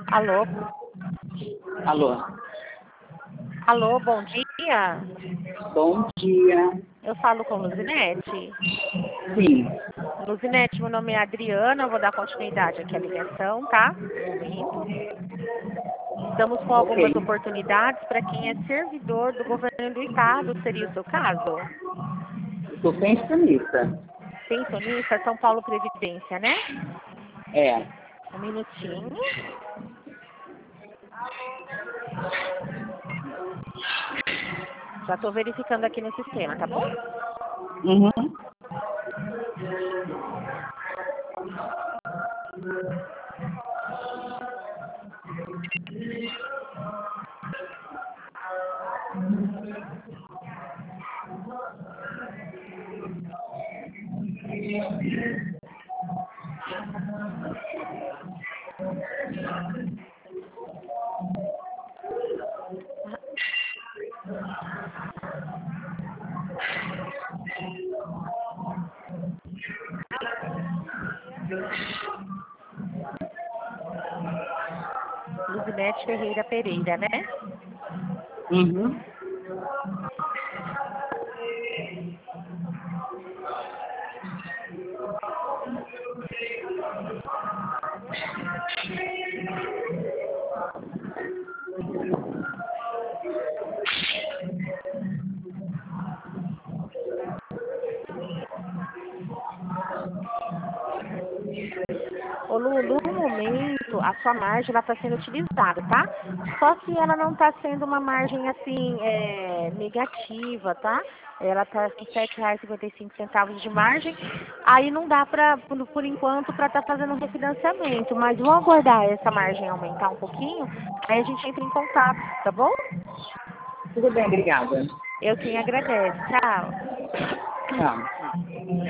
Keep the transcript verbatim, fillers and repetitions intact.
Alô? Alô, Alô, bom dia. bom dia. Eu falo com Luzinete. Sim, Luzinete, meu nome é Adriana, eu vou dar continuidade aqui à ligação, tá? Um momento. Estamos com algumas ok. oportunidades para quem é servidor do governo do estado. Seria o seu caso? Estou pensionista. Pensionista, São Paulo Previdência, né? É. Um minutinho. Já estou verificando aqui no sistema, tá bom? Uhum. Luzinete Ferreira Pereira, né? Uhum. Ô Lulu, no momento, a sua margem está sendo utilizada, tá? Só que ela não está sendo uma margem, assim, é, negativa, tá? Ela está com sete reais e cinquenta e cinco centavos de margem. Aí não dá, pra, por, por enquanto, para estar fazendo refinanciamento. Mas vou aguardar essa margem aumentar um pouquinho, aí a gente entra em contato, tá bom? Tudo bem, obrigada. Eu quem agradeço. Tchau. Tchau.